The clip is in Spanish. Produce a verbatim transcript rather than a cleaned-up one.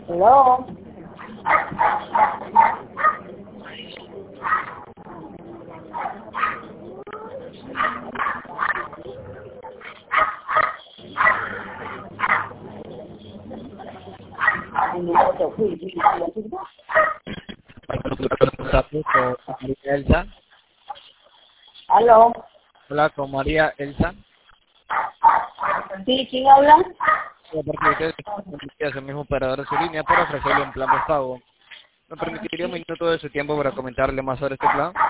Hello. Elsa. Aló. Hola, con María Elsa. Sí, ¿quién habla? Porque usted es el mismo operador de su línea para ofrecerle un plan de pago. ¿Me permitiría un minuto de su tiempo para comentarle más sobre este plan?